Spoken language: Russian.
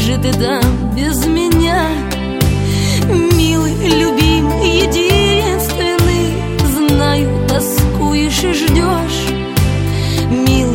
же ты там без меня? Милый, любимый, единственный, знаю, тоскуешь и ждешь. Милый,